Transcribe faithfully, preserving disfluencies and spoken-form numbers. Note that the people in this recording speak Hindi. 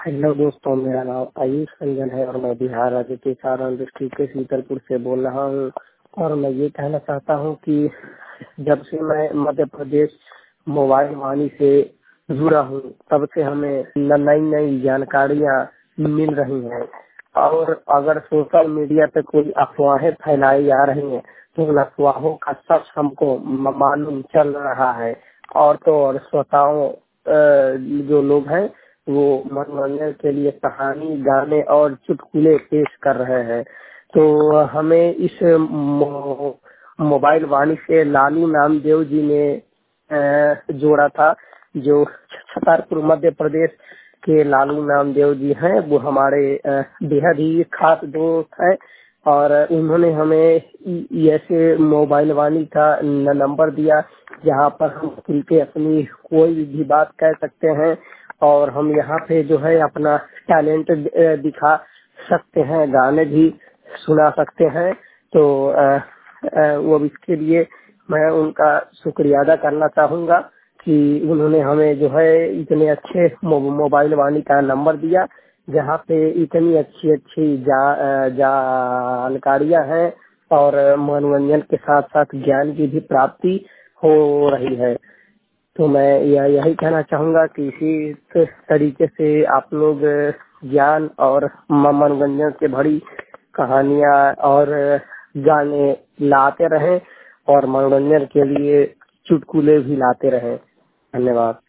हेलो दोस्तों, मेरा नाम आयुष रंजन है और मैं बिहार राज्य के सारण डिस्ट्रिक्ट के शीतलपुर से बोल रहा हूँ। और मैं ये कहना चाहता हूँ कि जब से मैं मध्य प्रदेश मोबाइल वाणी से जुड़ा हूँ तब से हमें नई नई जानकारियाँ मिल रही हैं। और अगर सोशल मीडिया पे कोई अफवाहें फैलाई जा रही हैं तो उन अफवाहों का सच हमको म- मालूम चल रहा है। और तो और श्रोताओं अ, जो लोग हैं वो मनोरंजन के लिए कहानी, गाने और चुटकुले पेश कर रहे हैं। तो हमें इस मो, मोबाइल वाणी से लालू नामदेव जी ने अ, जोड़ा था, जो छतरपुर मध्य प्रदेश के लालू नामदेव जी हैं। वो हमारे अ, बेहद ही खास दोस्त हैं और उन्होंने हमें इ- ऐसे मोबाइल वाणी का न- नंबर दिया जहाँ पर हम खुल के अपनी कोई भी बात कह सकते हैं और हम यहाँ पे जो है अपना टैलेंट दिखा सकते हैं, गाने भी सुना सकते हैं। तो अ, अ, वो इसके लिए मैं उनका शुक्रिया अदा करना चाहूंगा कि उन्होंने हमें जो है इतने अच्छे मो, मोबाइल वाणी का नंबर दिया जहाँ पे इतनी अच्छी अच्छी जा, अ, जानकारियां हैं और मनोरंजन के साथ साथ ज्ञान की भी प्राप्ति हो रही है। तो मैं यह यही कहना चाहूंगा कि इसी तरीके से आप लोग ज्ञान और म- मनोरंजन से भरी कहानियां और गाने लाते रहें और मनोरंजन के लिए चुटकुले भी लाते रहें। धन्यवाद।